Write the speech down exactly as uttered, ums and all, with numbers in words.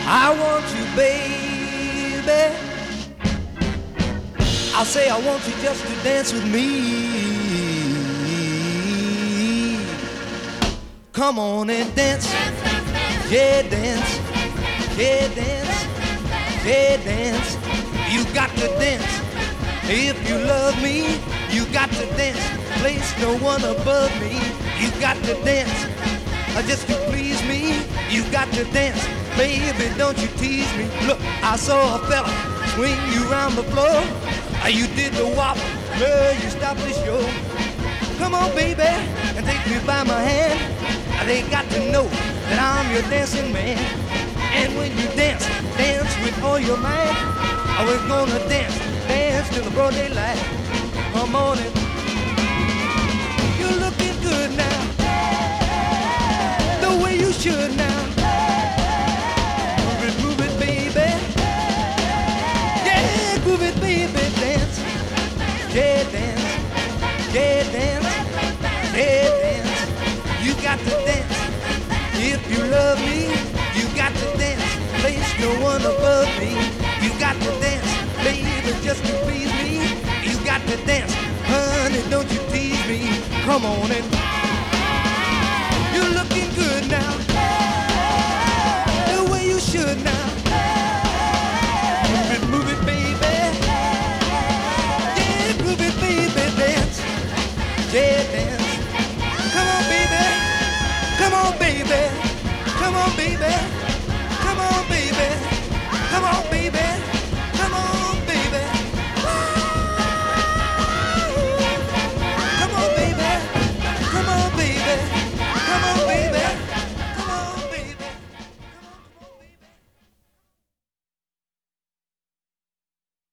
I want you, baby. I'll say I want you just to dance with me. Come on and dance. Yeah, dance. Yeah, dance. Yeah, dance. You got to dance. If you love me, you got to dance. Place no one above me. You got to dance. Just to please me, you got to dance. Baby, don't you tease me. Look, I saw a fella swing you round the floor. You did the wop, girl, you stopped the show. Come on, baby, and take me by my hand. They got to know that I'm your dancing man. And when you dance, dance with all your might. We're gonna dance, dance till the broad daylight. Come on in. You're looking good now, the way you should now. Move it, move it, baby. Yeah, move it, baby, dance. Yeah, dance. Yeah, dance. Yeah, dance. You got to dance. If you love me, you got to dance. Place no one above me. You got to dance, baby, just to please me. You got to dance, honey, don't you tease me. Come on and